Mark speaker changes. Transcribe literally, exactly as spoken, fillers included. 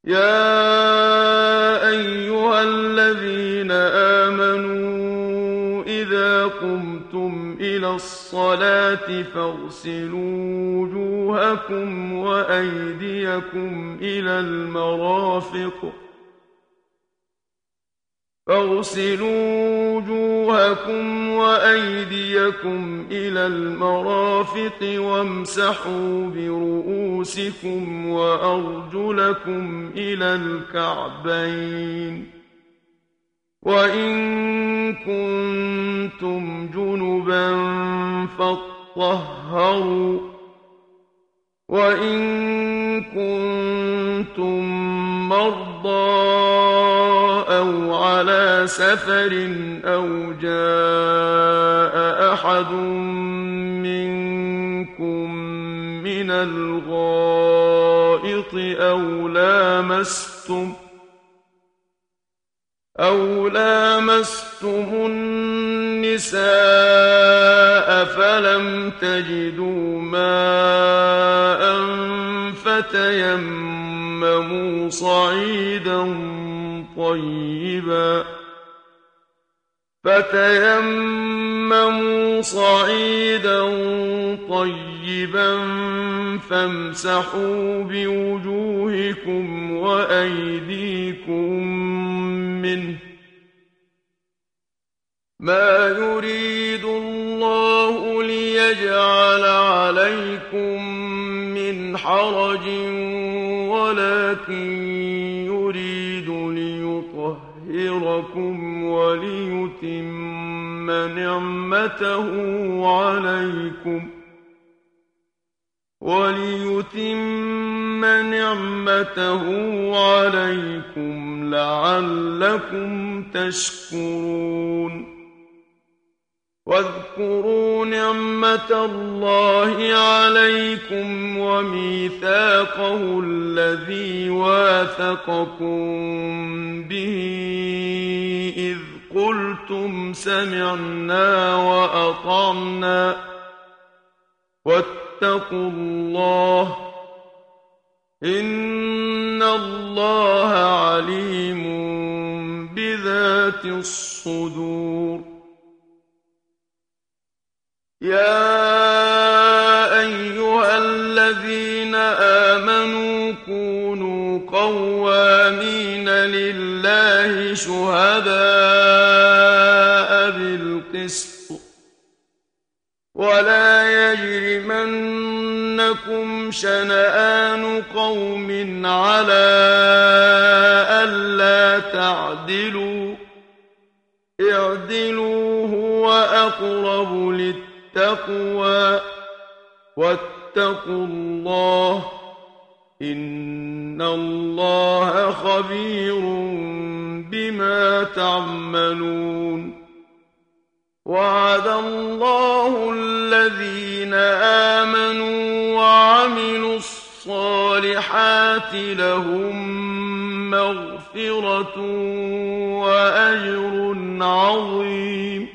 Speaker 1: يَا أَيُّهَا الَّذِينَ آمَنُوا إِذَا قُمْتُمْ إِلَى الصَّلَاةِ فَاغْسِلُوا وُجُوهَكُمْ وَأَيْدِيَكُمْ إِلَى الْمَرَافِقِ فاغسلوا وجوهكم وأيديكم إلى المرافق وامسحوا برؤوسكم وأرجلكم إلى الكعبين وإن كنتم جنبا فاطهروا وإن كنتم مرضى أو على سفر أو جاء أحد منكم من الغائط أو لامستم أو لامستم النساء فلم تجدوا ماء فتيمموا صعيدا طيبا فتيمموا صعيدا طيبا فامسحوا بوجوهكم وأيديكم منه ما يريد الله ليجعل عليكم من حرج ولكن يريد ليطهركم وليتم نعمته عليكم وليتم نعمته عليكم لعلكم تشكرون واذكروا نعمة الله عليكم وميثاقه الذي واثقكم به إذ قلتم سمعنا وأطعنا واتقوا الله إن الله عليم بذات الصدور يا أيها الذين آمنوا كونوا قوامين لله شهداء بالقسط ولا يجرمنكم شنآن قوم على ألا تعدلوا اعدلوا هو أقرب للتقوى واتقوا الله إن الله خبير بما تعملون وعد الله الذين آمنوا وعملوا الصالحات لهم مغفرة وأجر عظيم